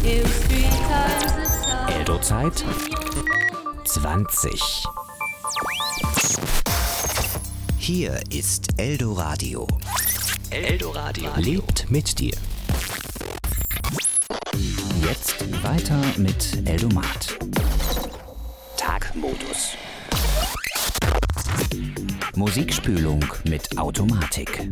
Eldo-Zeit 20. Hier ist Eldoradio. Eldoradio lebt mit dir. Jetzt weiter mit Eldomat. Tagmodus. Musikspülung mit Automatik.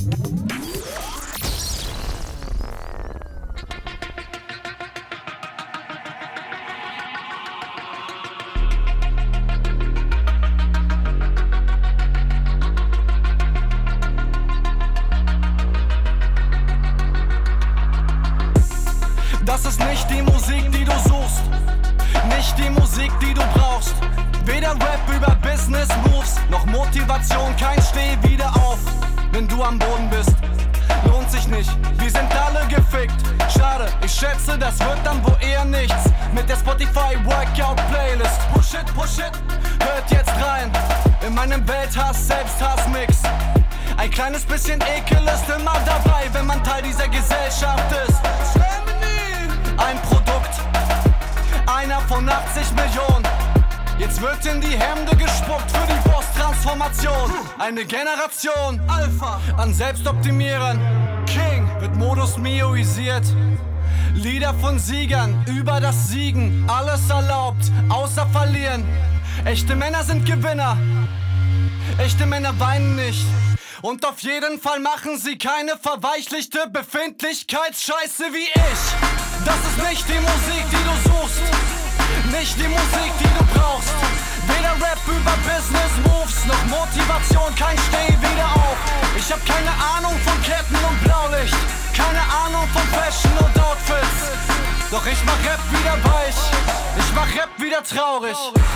Das ist nicht die Musik, die du suchst, nicht die Musik, die du brauchst. Weder Rap über Business Moves, noch Motivation, kein Steh wieder auf. Wenn du am Boden bist, lohnt sich nicht, wir sind alle gefickt. Schade, ich schätze, das wird dann wohl eher nichts mit der Spotify Workout Playlist. Push it, hört jetzt rein in meinem Welthass, Selbsthass-Mix. Ein kleines bisschen Ekel ist immer dabei, wenn man Teil dieser Gesellschaft ist. Ein Produkt, einer von 80 Millionen. Jetzt wird in die Hemde gespuckt für die Boss-Transformation. Eine Generation Alpha an Selbstoptimierern. King wird Modus Mioisiert. Lieder von Siegern über das Siegen. Alles erlaubt, außer verlieren. Echte Männer sind Gewinner. Echte Männer weinen nicht. Und auf jeden Fall machen sie keine verweichlichte Befindlichkeitsscheiße wie ich. Das ist nicht die Musik, die du suchst, nicht die Musik, die du brauchst. Weder Rap über Business Moves, noch Motivation, kein Steh wieder auf. Ich hab keine Ahnung von Ketten und Blaulicht, keine Ahnung von Fashion und Outfits. Doch ich mach Rap wieder weich, ich mach Rap wieder traurig.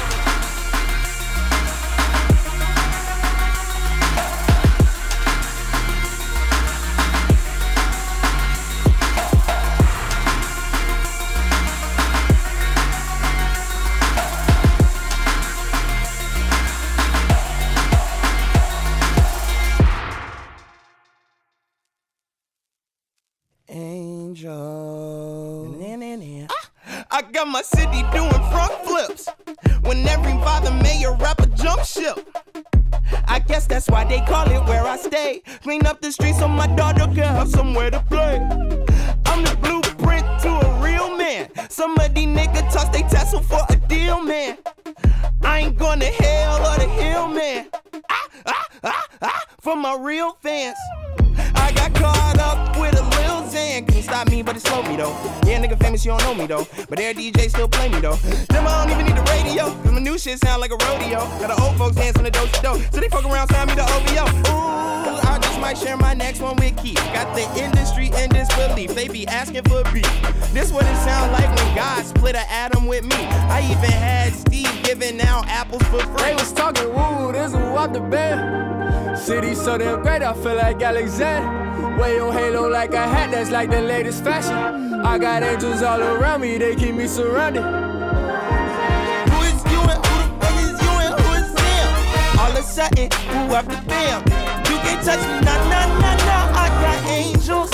I got my city doing front flips when every father mayor rapper jump ship. I guess that's why they call it where I stay. Clean up the streets so my daughter can have somewhere to play. I'm the blueprint to a real man. Some of these niggas toss they tassel for a deal, man. I ain't going to hell or the hill, man. For my real fans. I got caught up with a Lil Xan. Couldn't stop me, but it slowed me though. Yeah, nigga famous, you don't know me though. But their DJ still play me though. Them I don't even need the radio, cause my new shit sound like a rodeo. Got the old folks dancing the dope. So they fuck around, sign me the OVO. Ooh, I just might share my next one with Keith. Got the industry in disbelief. They be asking for beef. This what it sound like when God split an atom with me. I even had Steve giving out apples for free. They was talking, woo, this who up the band. City so damn great, I feel like Alexander. Wear your halo like a hat, that's like the latest fashion. I got angels all around me, they keep me surrounded. Who is you and who the fuck is you and who is them? All of a sudden, who after them? You can't touch me, nah. I got angels.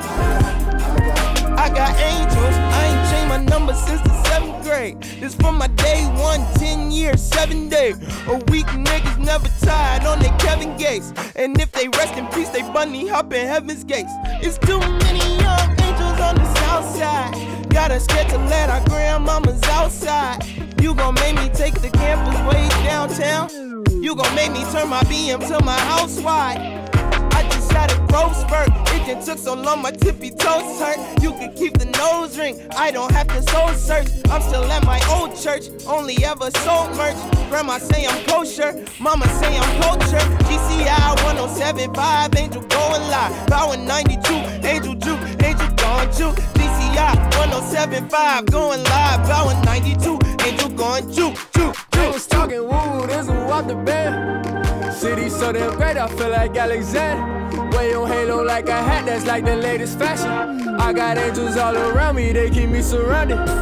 I got angels. I ain't changed my number since the 7th grade. This from my day 1, 10 years, 7 days. A week niggas never tired on their Kevin Gates. And if they rest in peace, they bunny hop in heaven's gates. It's too many young angels on the south side. Got us scared to let our grandmamas outside. You gon' make me take the campus way downtown. You gon' make me turn my BM to my house wide. I just had a growth spurt. It just took so long my tippy toes hurt. You can keep the nose ring, I don't have to soul search. I'm still at my old church, only ever sold merch. Grandma say I'm kosher, mama say I'm culture. GCI 107.5, Angel going live. Power 92, Angel Juke, Angel gone juke. GCI 107.5, going live. Power 92, Angel gone juke. They was talking, woo, this who up the band. City so damn great, I feel like Alexander. Wear your halo like a hat, that's like the latest fashion. I got angels all around me, they keep me surrounded. Up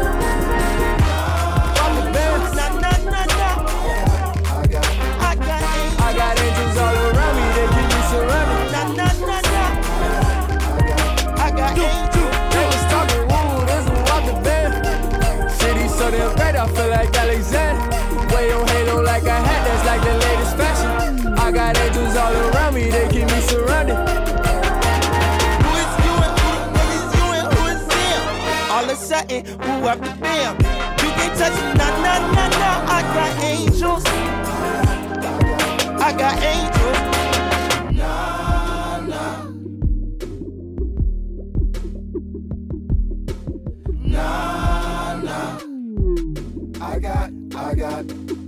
the band. I got angels all around me, they keep me surrounded. I got angels. They was talking, woo, this who up the I feel like Alexander. Wear your halo like a hat, that's like the latest fashion. I got angels all around me, they keep me surrounded. Who is you and who is them? All of a sudden, who after them? You can't touch it, nah. I got angels. I got angels. I got.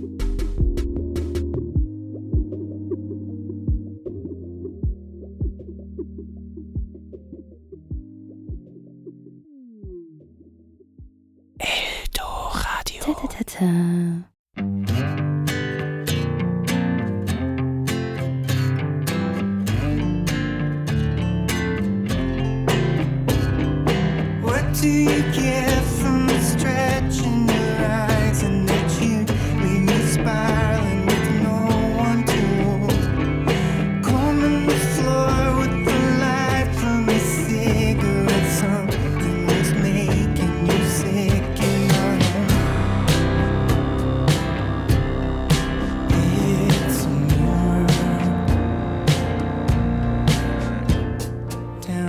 Ta-ta-ta-ta. What do you get from stretching your eyes and that you leave me spiraling with no one to hold? Combing the floor with the light from a cigarette. Something was making you sick in my home. It's a mirror down.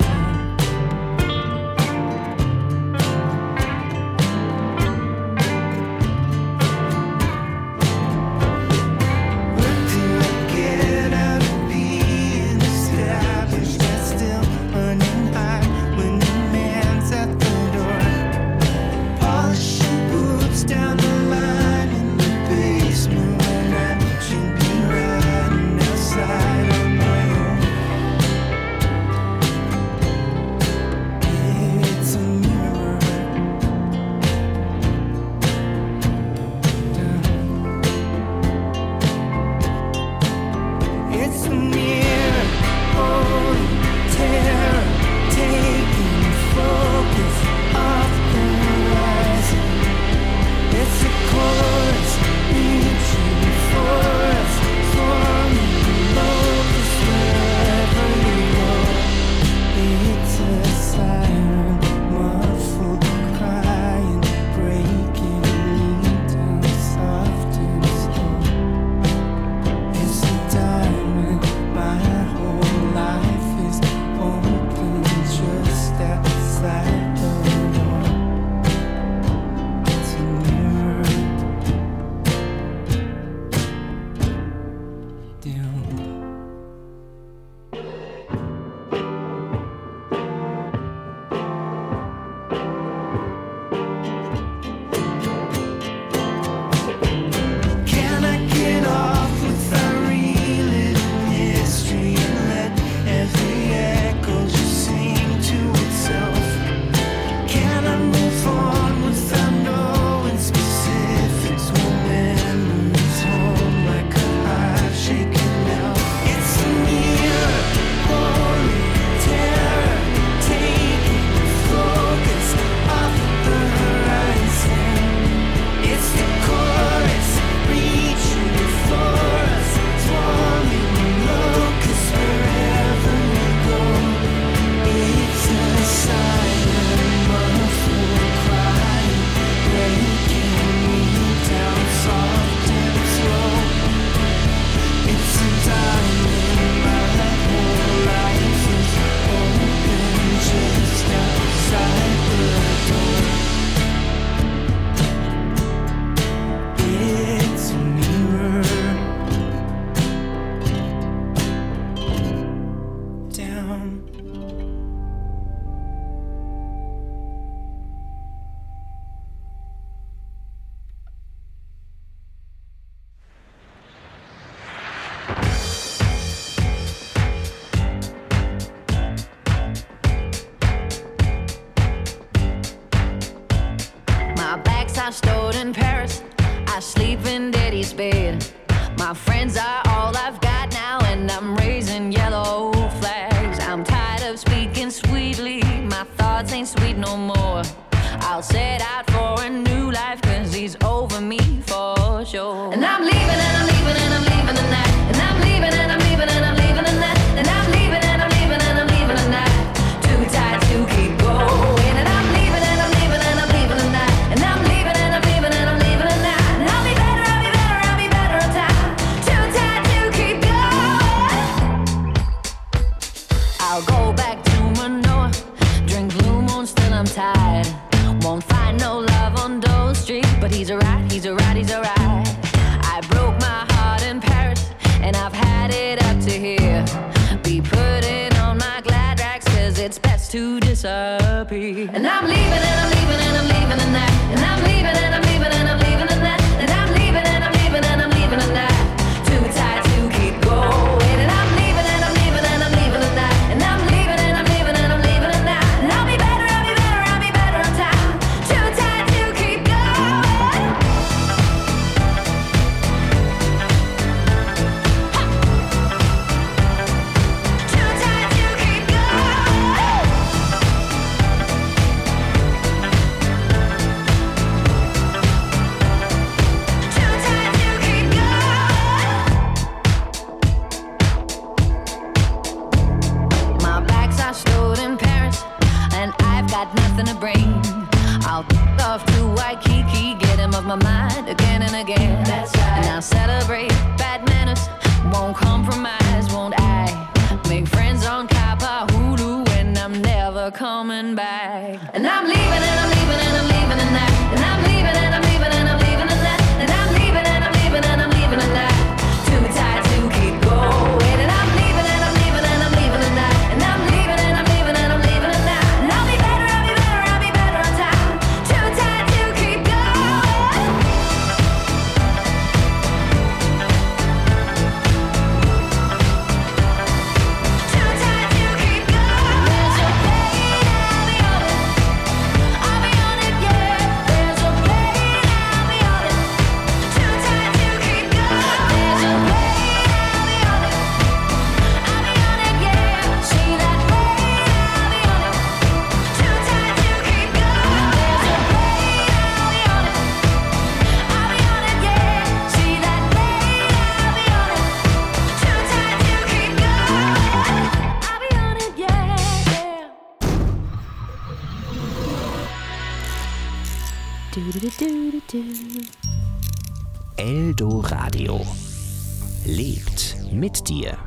I stored in Paris, I sleep in daddy's bed. My friends are all I've got now, and I'm raising yellow flags. I'm tired of speaking sweetly, my thoughts ain't sweet no more. I'll set out for a new life, cause he's over me for sure. And I'm leaving and I'm leaving and I'm leaving tonight. And I'm leaving and I'm leaving and I'm leaving tonight. And I'm leaving and I'm leaving and I'm leaving tonight. Too tired to keep going. And I'm leaving and I'm leaving and I'm leaving tonight. And I'm leaving and I'm leaving and I'm leaving Waikiki, get him off my mind again and again. That's right. And I'll celebrate bad manners, won't compromise, won't I? Make friends on Kappa Hulu and I'm never coming back. And I'm leaving and I'm leaving and I'm leaving tonight. And I'm leaving and I'm leaving and I'm leaving tonight. And I'm leaving and I'm leaving and I'm leaving tonight. Too tired to keep going. And I'm leaving and I'm leaving and I'm leaving tonight. And I'm leaving and I'm leaving and I'm leaving tonight. And I'll be better, I'll be better, I'll be better on time. Too tired to keep going. Too tired to keep going. There's a plane, I'll be on it. I'll be on it, yeah. There's a plane, I'll be on it. Too tired to keep going. There's a plane, I'll be on it. I'll be on it, yeah. See that plane, I'll be on it. Too tired to keep going. There's a plane, I'll be on it. I'll be on it, yeah. See that plane, I'll be on it. Too tired to keep going. I'll be on it, yeah. Eldoradio lebt mit dir.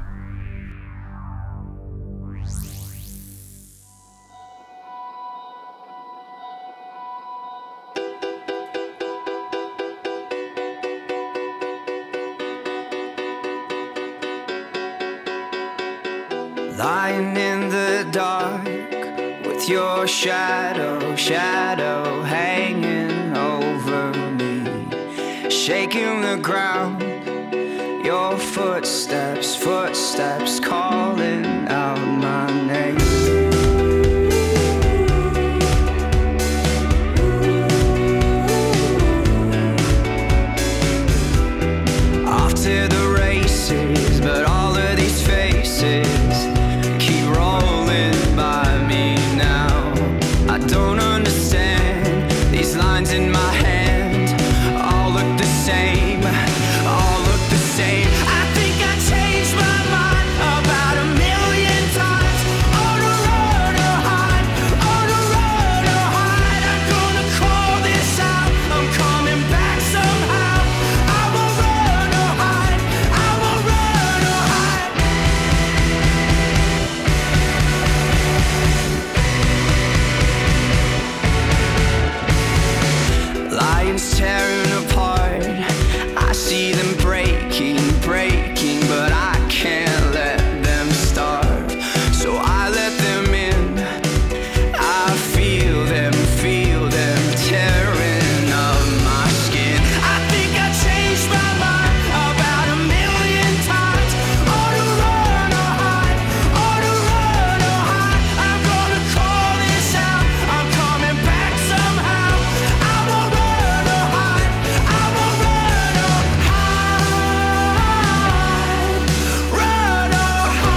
Lying in the dark with your shadow hanging over me, shaking the ground, your footsteps calling out my name. Off to the races, but all of these faces keep rolling by me now. I don't understand these lines in my hand, all look the same, all look the same. I think I changed my mind about a million times. On the road to hide, on the road to hide. I'm gonna call this out, I'm coming back somehow. I won't run or hide, I won't run or hide. Lions tearing apart, I see them breaking, but I can't let them starve. So I let them in, I feel them tearing up my skin. I think I changed my mind about a million times. On the run or hide, on the run or hide. I'm gonna call this out, I'm coming back somehow. I won't run or hide, I won't run or hide. Run or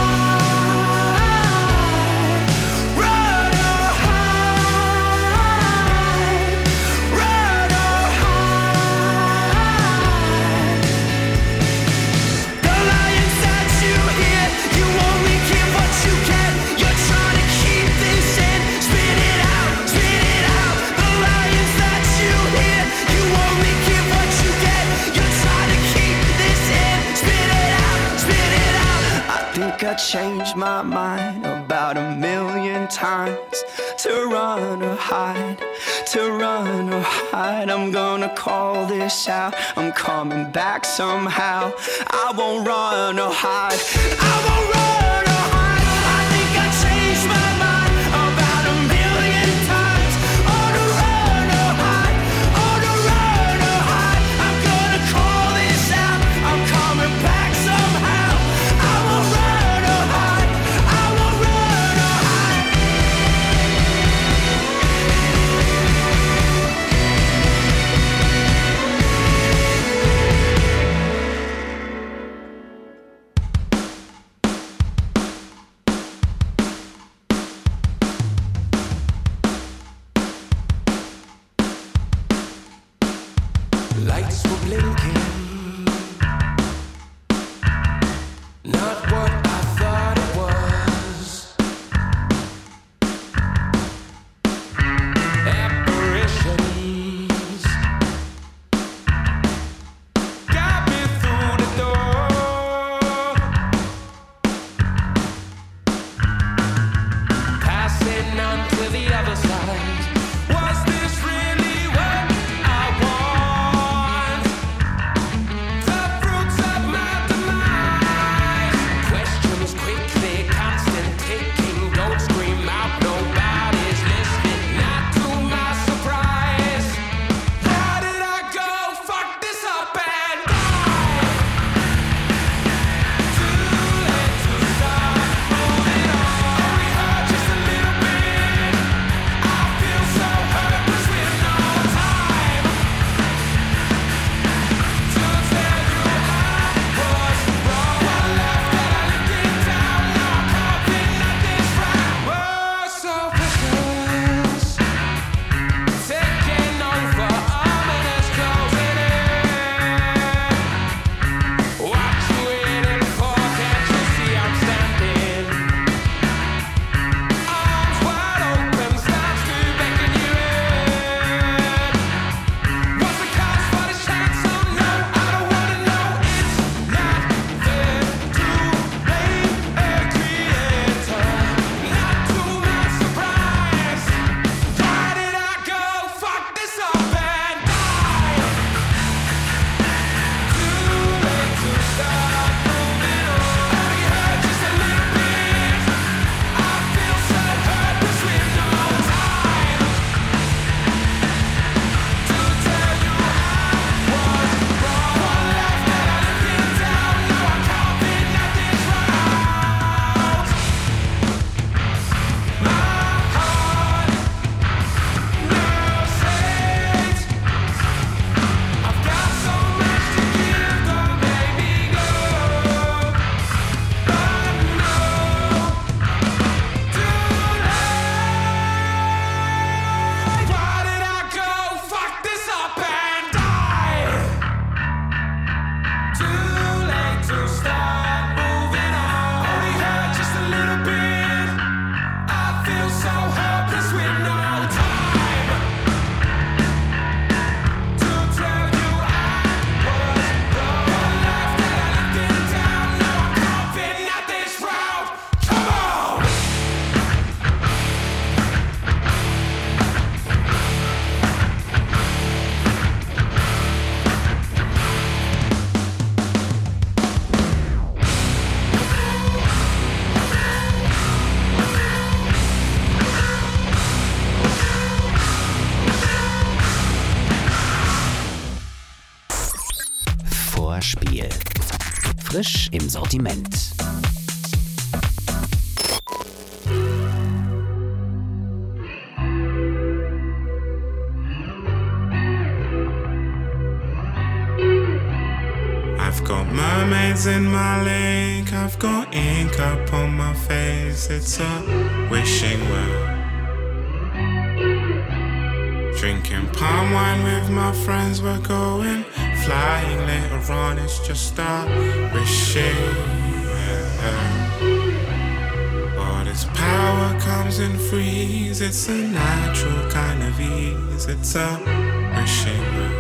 hide, run or hide, run or hide. The lions that you hear, you only give what you get. You're trying to keep this in, spit it out, spit it out. The lions that you hear, you only give what you get. You're trying to keep this in, spit it out, spit it out. I think I changed my mind about a million times. To run or hide, to run or hide. I'm gonna call this out, I'm coming back somehow. I won't run or hide, I won't run or hide. I think I changed my mind about a million times. On the run or hide, on the run or hide. I'm gonna call this out, I'm coming back somehow. I won't run or hide, I won't run or hide. Lights were blinking, not what I thought it was. Apparitions Vorspiel. Frisch im Sortiment. I've got mermaids in my lake, I've got ink up on my face, it's a wishing well. Drinking palm wine with my friends, we're going flying later on, it's just a wishing well. All this power comes in threes, it's a natural kind of ease, it's a wishing well.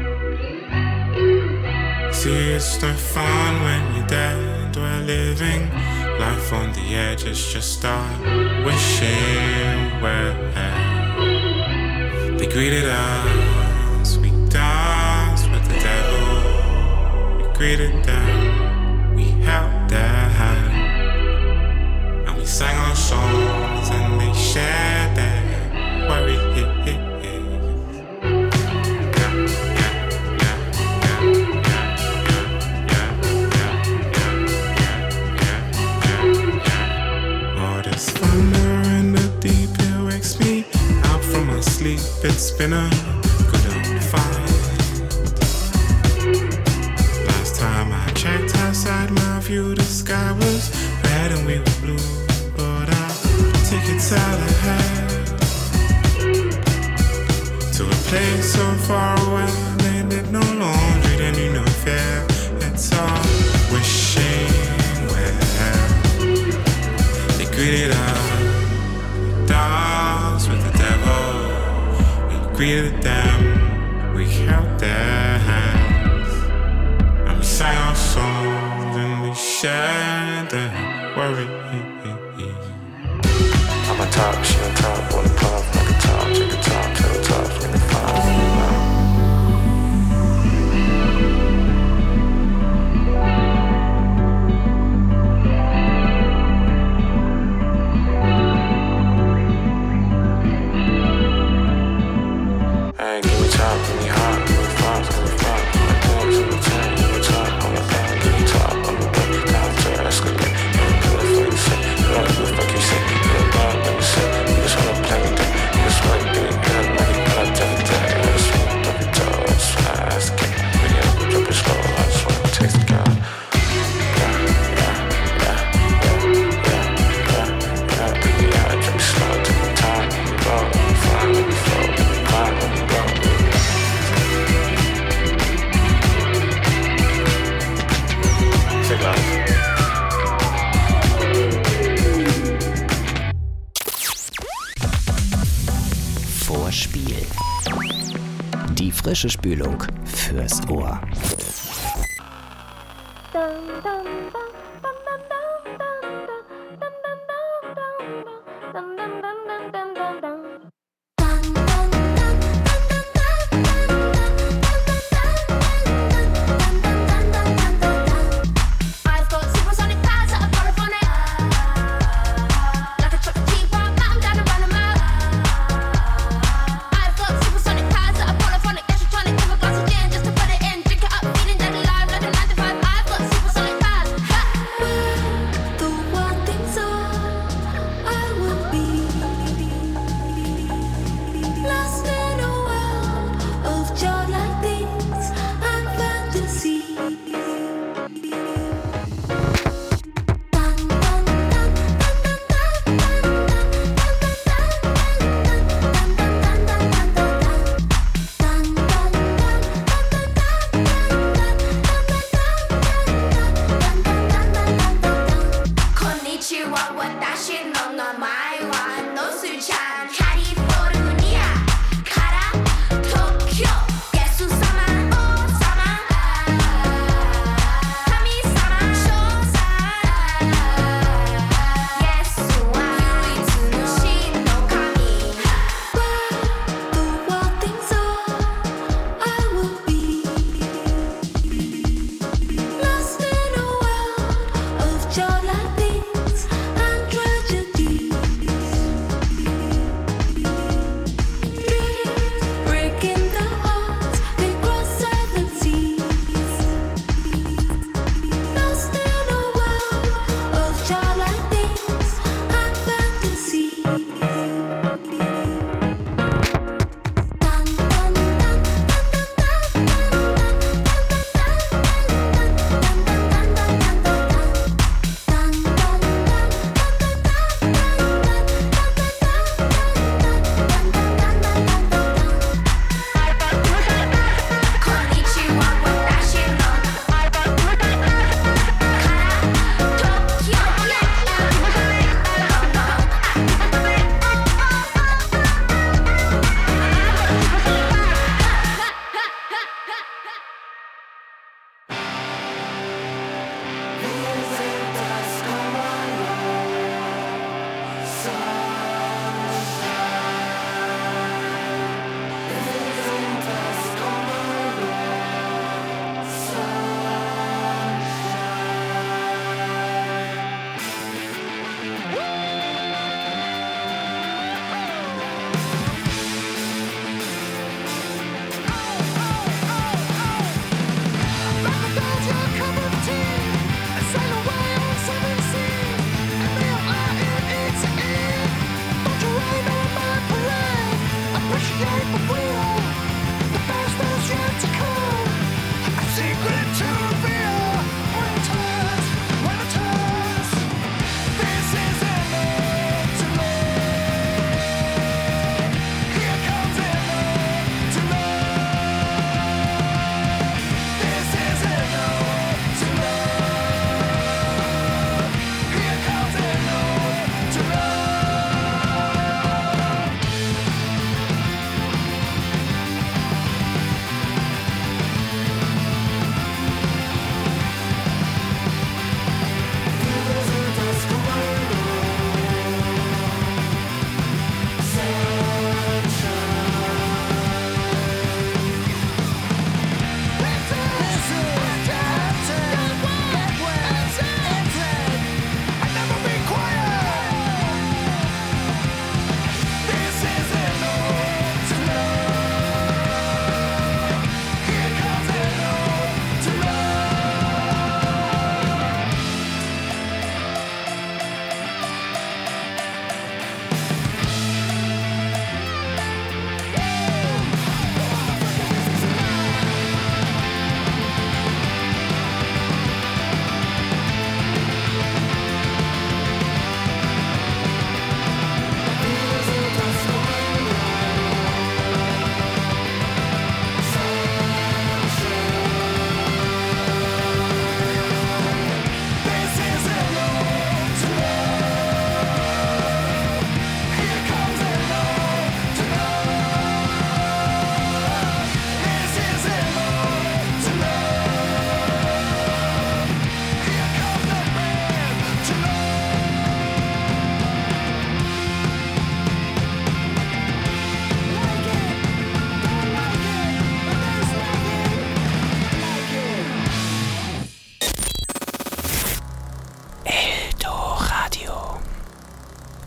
See, it's no fun when you're dead. We're living life on the edge. It's just a wishing well. They greeted us. We danced with the devil. We greeted them. We held their hand. And we sang our songs and they shared their worry. It's been a good old fight. Last time I checked outside my view, the sky was red and we were blue. But I'll take it out ahead to a place so far away. They did no laundry, they knew no fear. It's all wishing well. They greeted us, danced with the devil. Greeted them, we held their hands, and we sang our songs and we shared their worry. I'm a top, she on top, on the pop, like a top, take a top, tell the top, make it Vorspiel. Die frische Spülung fürs Ohr. The one thing's all I would be.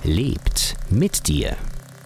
lebt mit dir.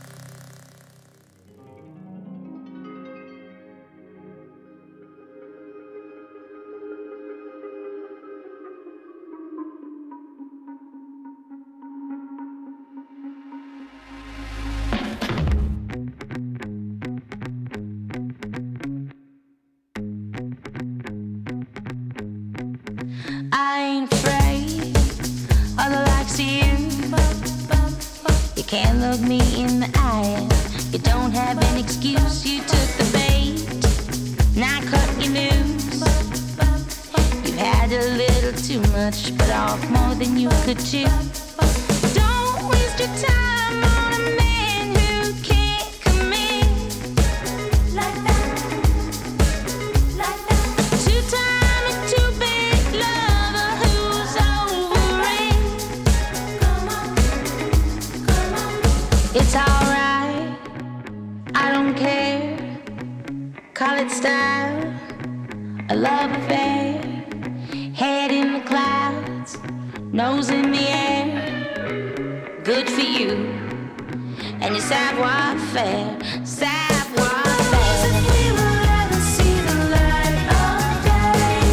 I ain't afraid of the likes of you. You can't look me in the eye. You don't have an excuse. You took the bait, now cut you loose. You had a little too much, but off more than you could chew. Don't waste your time on a man who can't come in like that, like that. Too time and too big lover who's over it. Come on, come on. It's alright, I don't care. Call it style, a love affair. Head in the clouds, nose in the air. Good for you and your savoir-faire, savoir-faire. If we will ever see the light of day,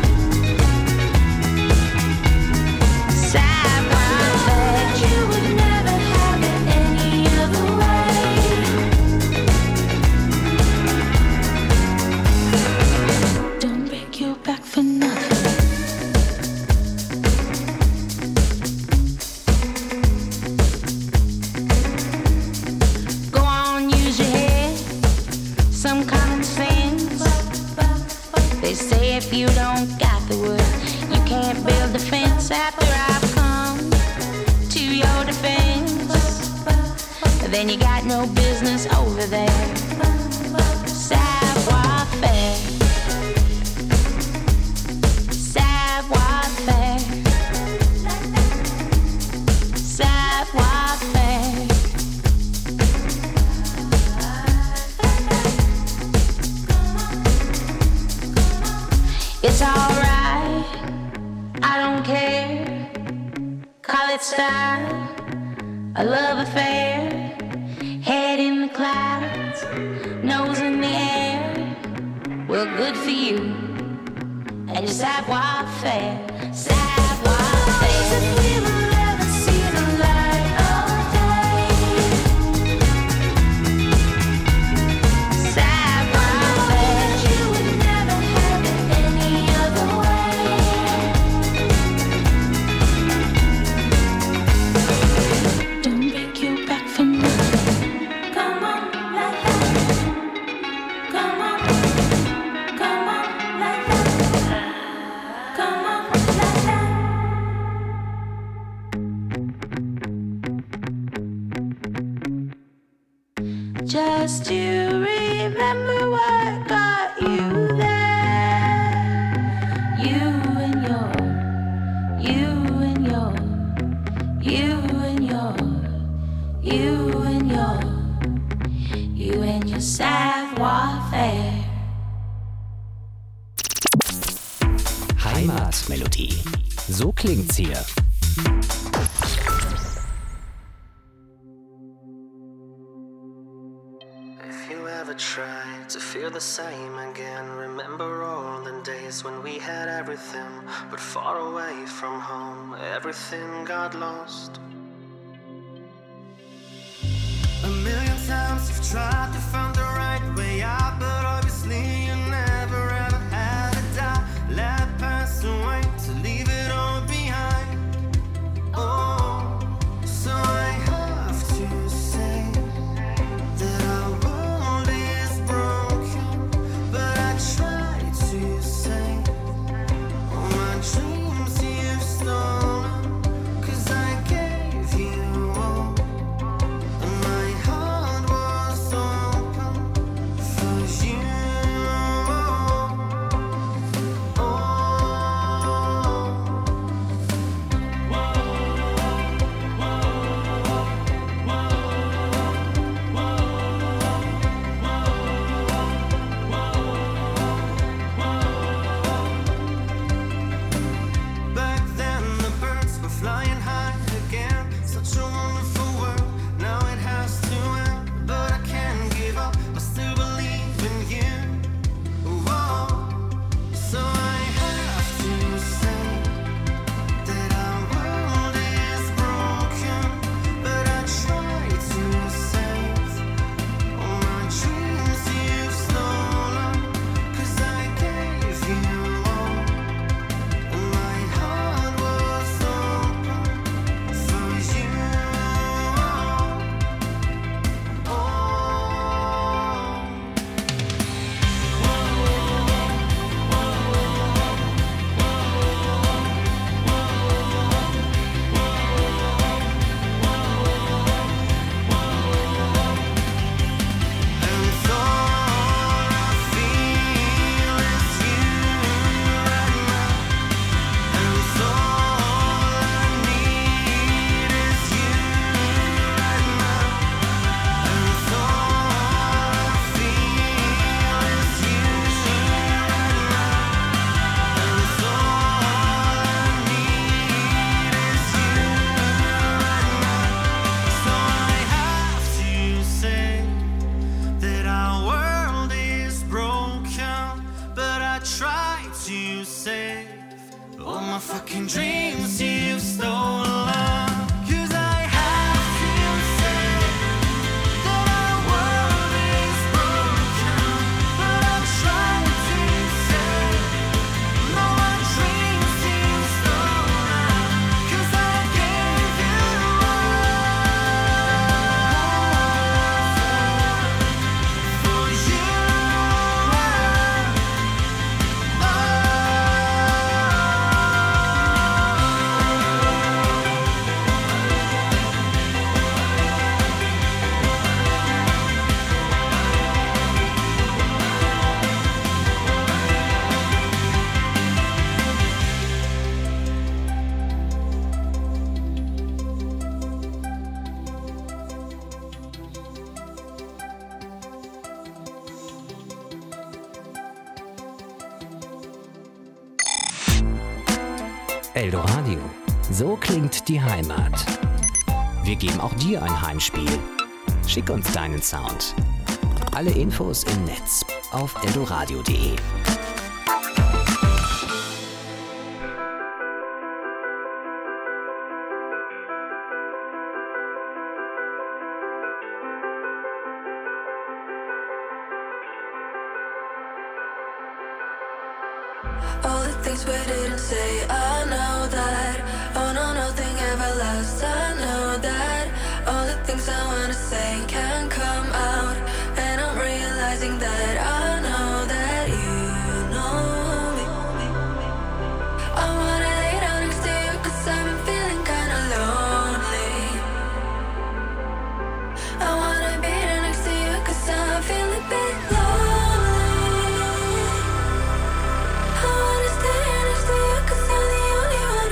savoir-faire. You would never have it any other way. Don't break your back for nothing. Go on, use your head, some common sense. They say if you don't got the wood, you can't build a fence. After I've come to your defense, then you got no business over there. Savoir-faire, savoir-faire, savoir-faire. It's alright, I don't care. Call it style, a love affair. Head in the clouds, nose in the air. Well, good for you and your savoir-faire, savoir-faire. If we will ever see the light of day, savoir-faire. You would never have it any other way. Don't break your back for nothing. Come on, like that. Come on, come on, like that. Come on, like that. Just to remember what got you there. You and your, you and your, you and your, you and your, you and your savoir-faire. Heimatmelodie. So klingt's hier. If you ever try to feel the same again, remember all the days when we had everything, but far away from home, everything got lost. A million times you've tried to find the right way out, but obviously you never ever had a doubt. Let pass away to leave it all behind. Oh, so I have to say that our world is broken, but I try to say all my dreams you've stolen, 'cause I gave you all, and my heart was open for you. you safe. All my fucking dreams you've stolen. 'Cause I have to say that our world is broken, but I'm trying to say all my dreams you've stolen. 'Cause I gave you all for you. Eldoradio. So klingt die Heimat. Wir geben auch dir ein Heimspiel. Schick uns deinen Sound. Alle Infos im Netz auf eldoradio.de. All the things we didn't say, I know that. Oh no, nothing ever lasts, I know that. All the things I wanna say can't come out, and I'm realizing that I know that you know me. I wanna lay down next to you 'cause I've been feeling kinda lonely. I wanna be there next to you 'cause I'm feeling a bit lonely. I wanna stay next to you 'cause you're the only one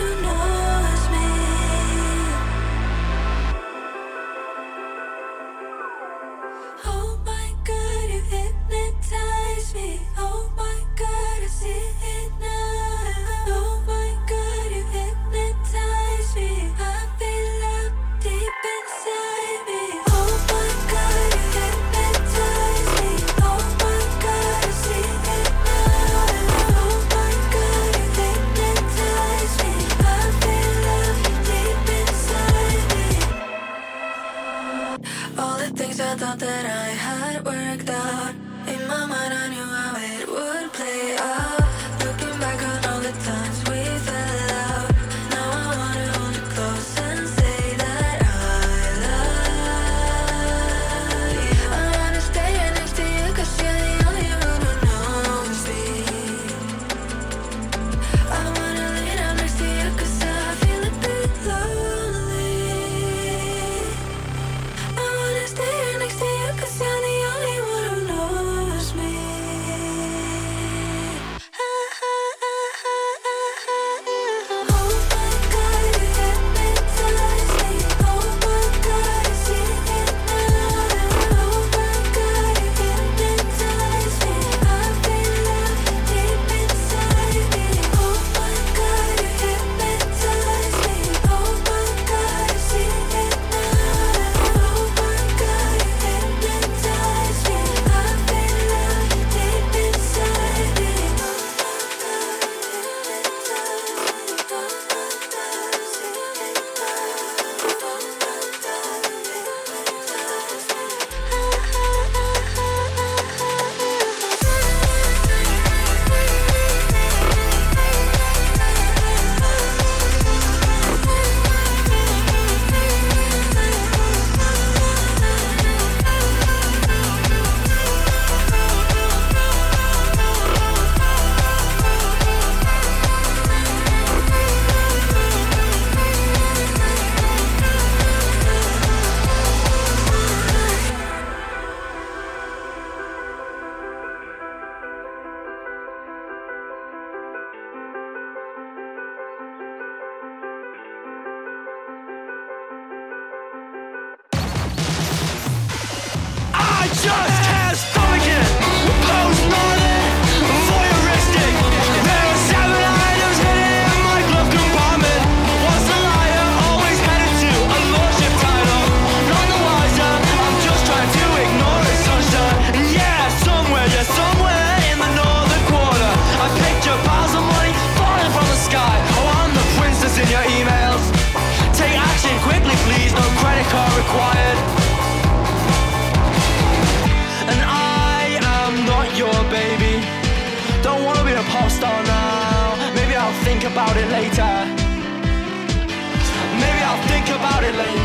think about it later. Maybe I'll think about it later.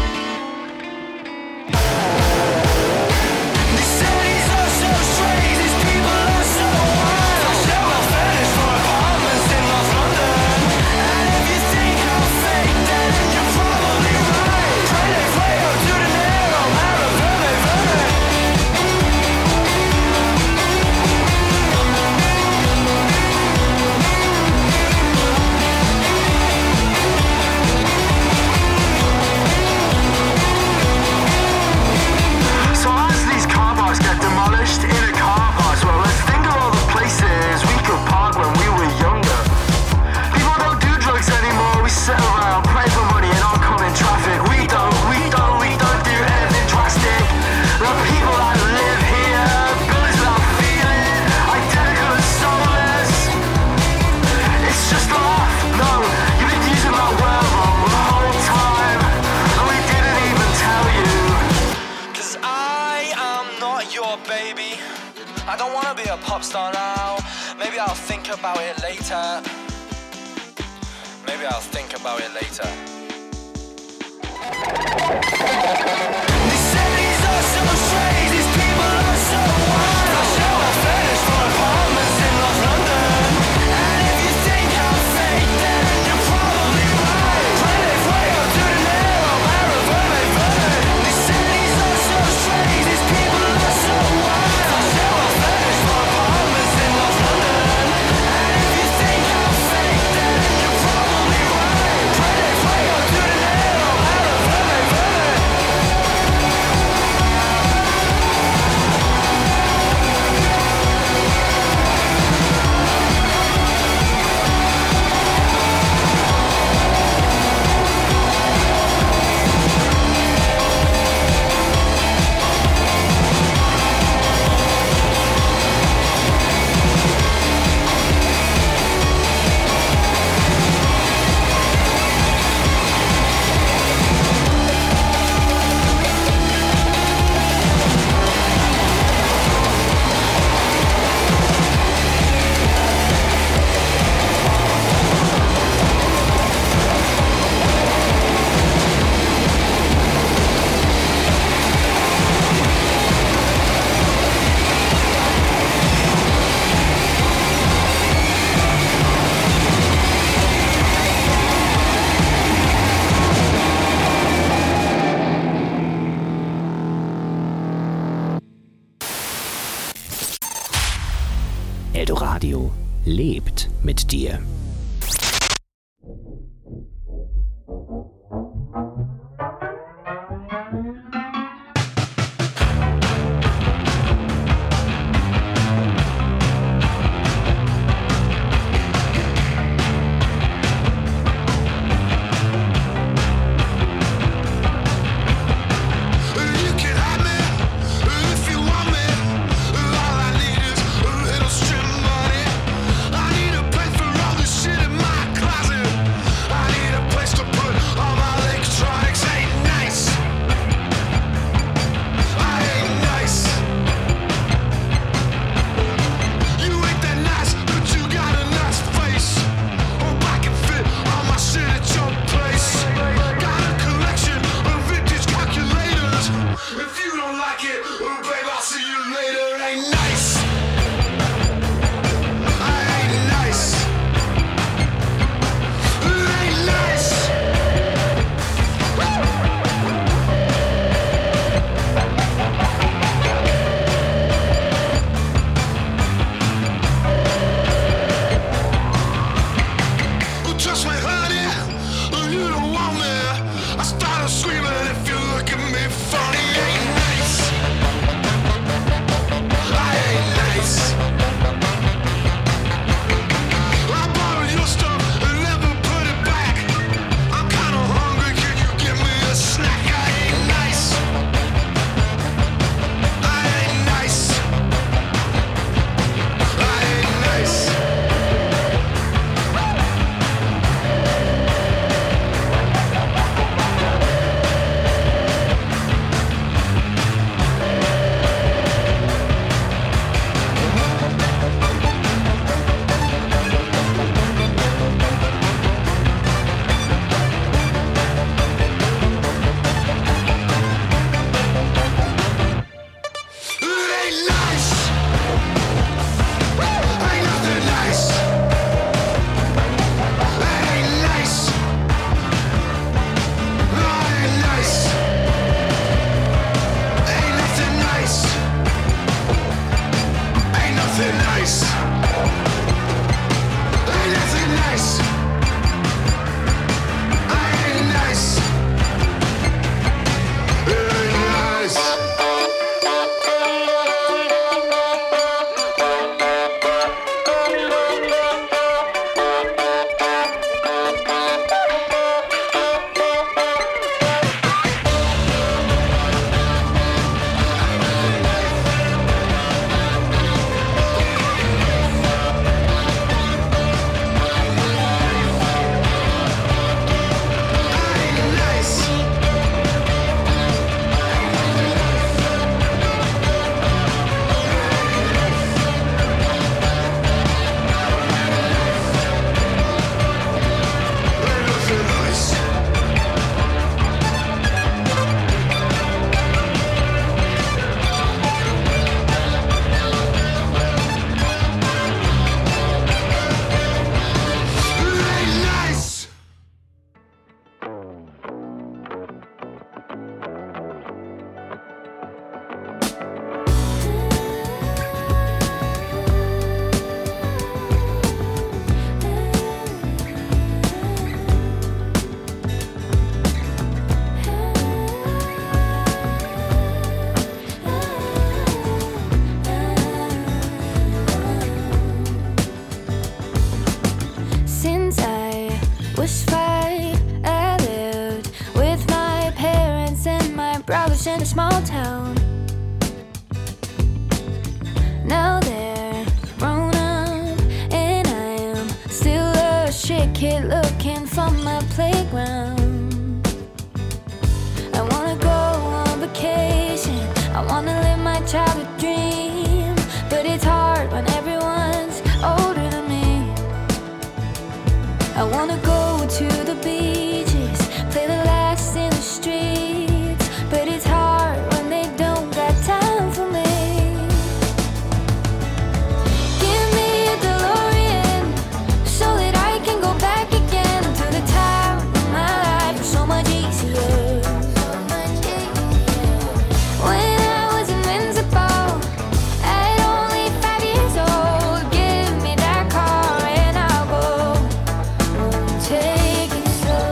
These cities are so strange, these people are so wild. I share my fetish for apartments in North London. And if you think I'm fake, then you're probably right. Trailer Fuego to the Nero, Mara Verde Verde. So as these car parks get demolished in a car park, well, let's think of all the places we could park when we were younger. People don't do drugs anymore, we sit around, pray for money and oncoming traffic. We don't do anything drastic. The people that live here, guns without feeling, identical and soulless. It's just a laugh, no, you've been using that word wrong the whole time, and we didn't even tell you. Cause I am not your baby. I don't wanna be a pop star now. Maybe I'll think about it later. Maybe I'll think about it later. These cities are so strange, these people are so wild. I show my fetish for apartments in North London. And if you think I'm fake, then you're probably right. Trailer Fuego to the Nero, Mara Verde Verde. These cities are so strange, these people are so wild. I show my fetish for apartments in North London. And if you think I'm fake, then you're probably right. Trailer Fuego to the Nero, Mara Verde Verde. Eldoradio lebt mit dir. You can have me if you want me. All I need is a little string money. I need a place for all this nice. Ain't nothing nice. I ain't nice. It ain't nice. In a small town. Now they're grown up, and I am still a shit kid looking for my playground. I wanna go on vacation, I wanna live my childhood dream, but it's hard when everyone's older than me. I wanna go to the beaches, play the last in the streets, but it's hard when they don't got time for me. Give me a DeLorean so that I can go back again to the time when my life was so much easier. When I was invincible at only 5 years old, give me that car and I'll go. Won't take it slow.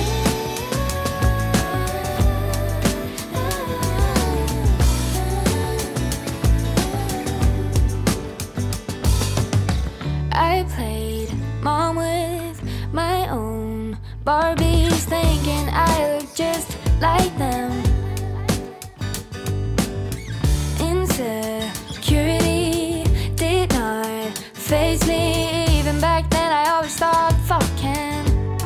I played mom with my own Barbies, thinking I look just like them. Insecurity did not faze me. Even back then I always thought, fuck Ken.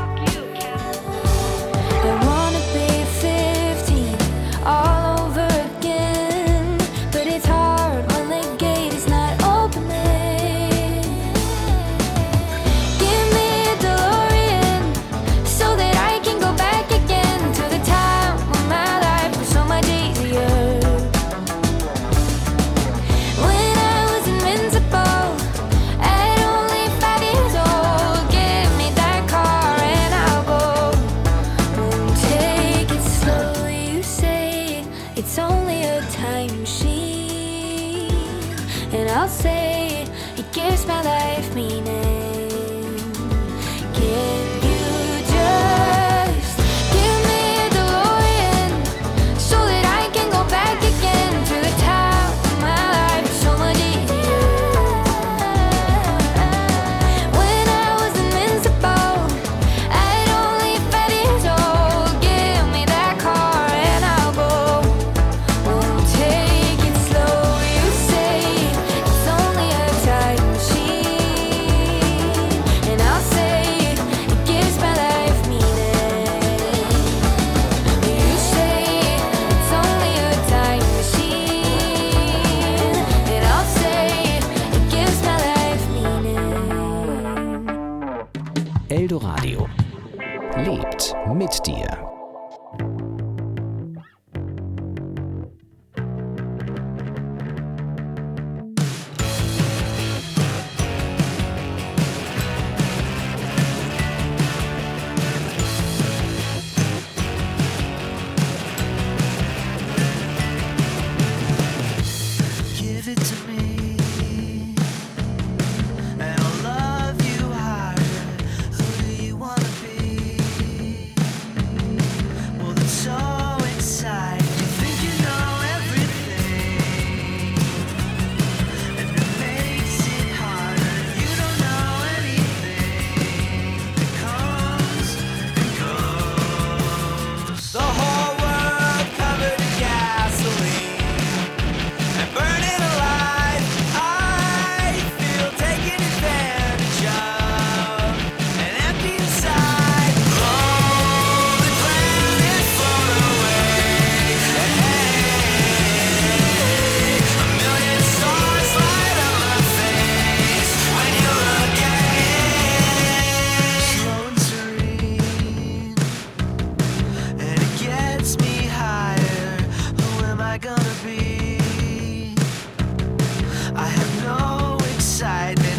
I wanna be 15 all over again, but it's hard when the gate is not opening. Give me a DeLorean so that I can go back again to the time when my life was so much easier. When I was invincible at only 5 years old, give me that car and I'll go. Won't take it slow. You say it's only a time machine, and I'll say it gives my life meaning. Can you just give me a DeLorean so that I can go back again to the time when my life was so much easier? When I was invincible at only 5 years old, give me that car and I'll go. Won't take it slow. You say it's only a time machine, and I'll say it gives my life meaning. You say it's only a time machine, and I'll say it gives my life meaning. Eldoradio lebt mit dir. Give it to me.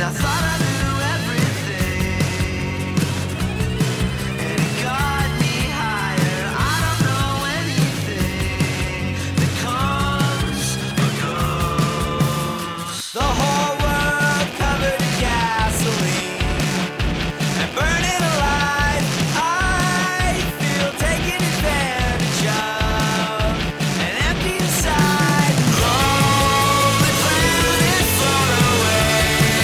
I thought I knew everything, and it got me higher. I don't know anything that comes or goes. The whole world covered in gasoline and burning alive. I feel taken advantage of and empty inside. Lonely planet float away.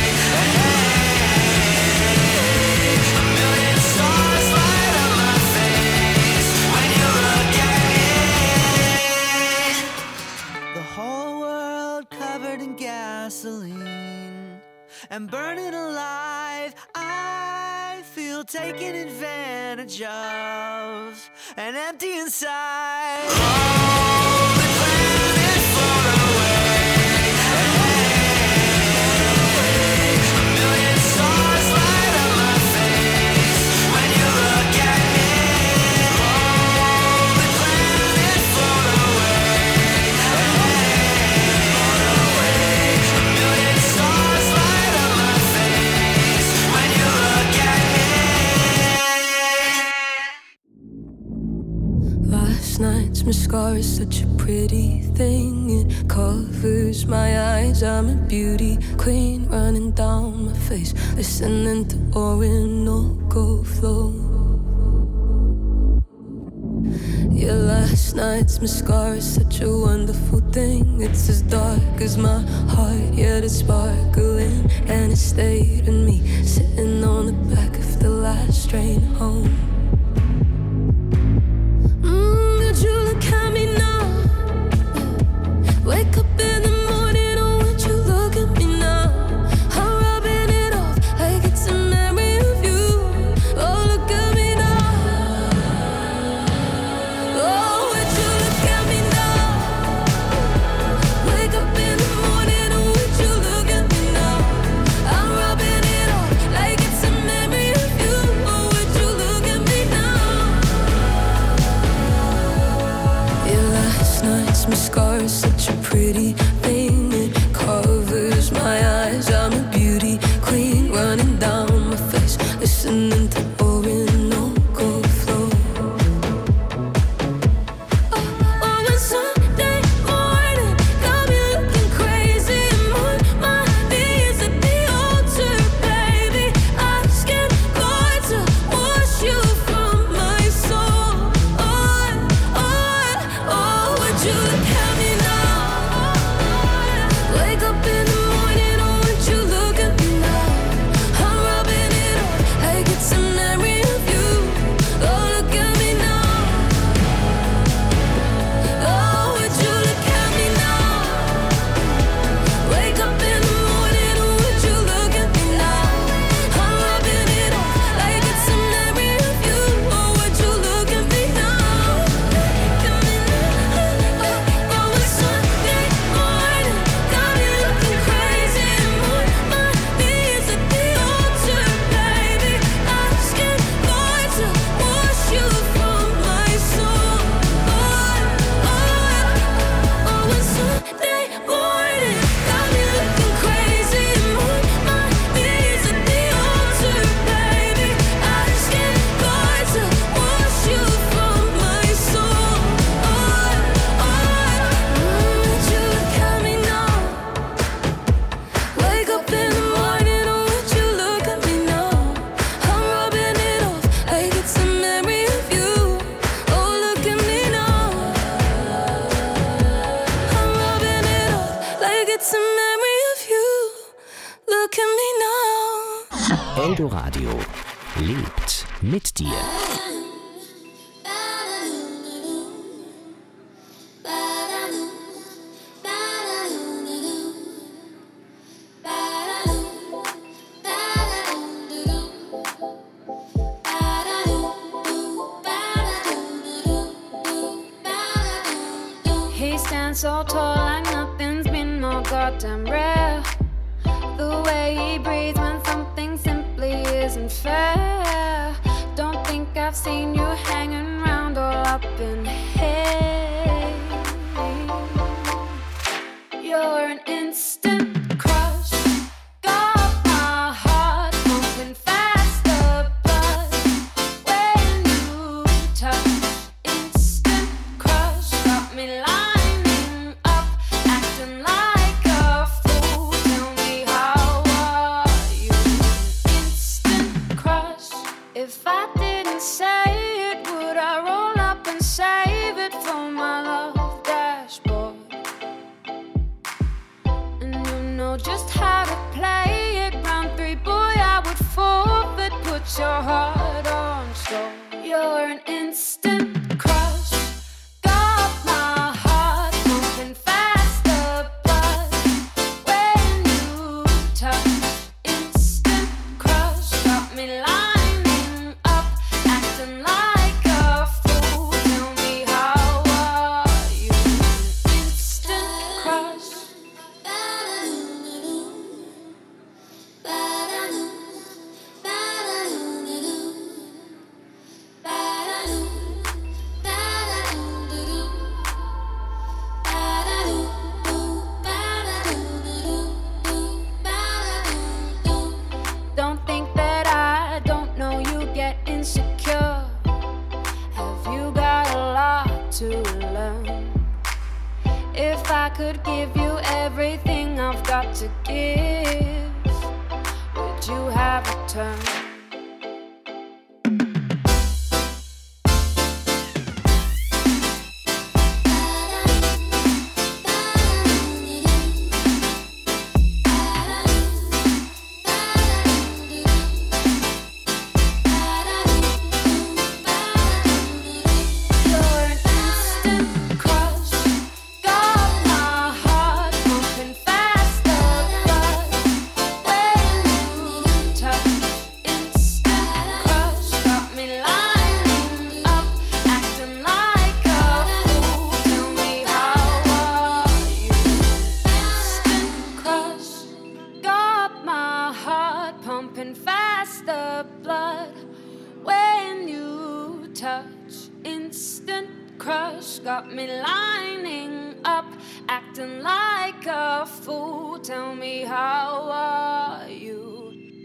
A million stars light up my face when you look at me. The whole world covered in gasoline and burning alive. I feel taken advantage of and empty inside. Lonely planet float away. A million stars light up my face when you look at me. Lonely planet float away. A million stars light up my face when you look at me. Last night's mascara is such a pretty thing. It covers my eyes. I'm a beauty queen running down my face, listening to Orinoco flow. Yeah, last night's mascara is such a wonderful thing. It's as dark as my heart, yet it's sparkling, and it stayed in me, sitting on the back of the last train home. Would you look at me now? Wake up in the morning, oh, would you look at me now? I'm rubbing it off like it's a memory of you. Oh, look at me now. Oh, would you look at me now? Wake up in the morning, oh, would you look at me now? I'm rubbing it off like it's a memory of you. Oh, would you look at me now? Yeah, last night's mascara is such a pretty thing. It covers my eyes. I'm a beauty queen running down my face, listening to Orinoco flow. Oh, it's Sunday morning, got me looking crazy. I'm on my knees at the altar, baby, asking God to wash you from my soul. Oh, would you look at me now? Wake up in the morning, oh, would you look at me now? I'm rubbing it off like it's a memory of you. Oh, look at me now. Oh, would you look at me now? Wake up in the morning, oh, would you look at me now? I'm rubbing it off like it's a memory of you. Oh, would you look at me now? Oh, it's Sunday morning, got me looking crazy. I'm on my knees at the altar, baby, asking God to wash you from my soul. Oh, it's Sunday morning, got me looking crazy. I'm on my knees at the altar, baby, asking God to wash you from my soul. Would you look at me now? Wake up in the morning, oh, would you look at me now? I'm rubbing it off like it's a memory of you. Oh, look at me now. I'm rubbing it off like it's a memory of you. Look at me now. Eldoradio lebt mit dir. He stands so tall like nothing's been more goddamn rare. The way he breathes when something simply isn't fair. Don't think I've seen you hanging around all up in here. You're an instant crush. Got my If I didn't say it, would I roll up and save it for my love dashboard? And you know just how to play it. Round 3, boy, I would forfeit. Put your heart on store. You're an instant crush. Got my heart moving faster, but when you touch, instant crush. Got me lining up, acting like a fool. Tell me, how are you? Instant crush. Don't think that I don't know you get insecure. Have you got a lot to learn? If I could give you everything I've got to give, would you have a turn? You're an instant crush. Got my heart pumping faster, but when you touch, instant crush. Got me lining up, acting like a fool. Tell me, how are you? Instant crush. Got my heart pumping faster, blood when you touch. Instant crush. Got me lining up, acting like a fool. Tell me, how are you?